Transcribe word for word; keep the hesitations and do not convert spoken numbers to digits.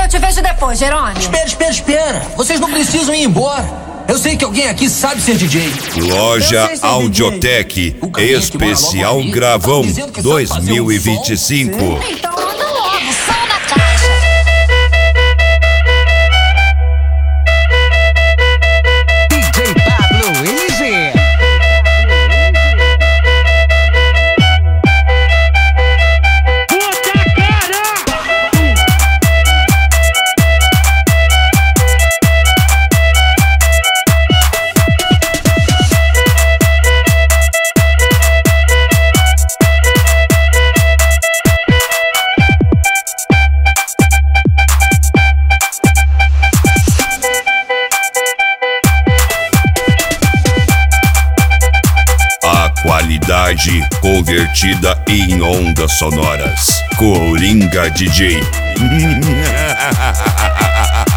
Eu te vejo depois, Jerônimo. Espera, espera, espera. Vocês não precisam ir embora. Eu sei que alguém aqui sabe ser D J. Loja Audiotech, especial Gravão dois mil e vinte e cinco. Então manda logo, som na caixa. D J Pablo Easy. Qualidade convertida em ondas sonoras. Coringa D J.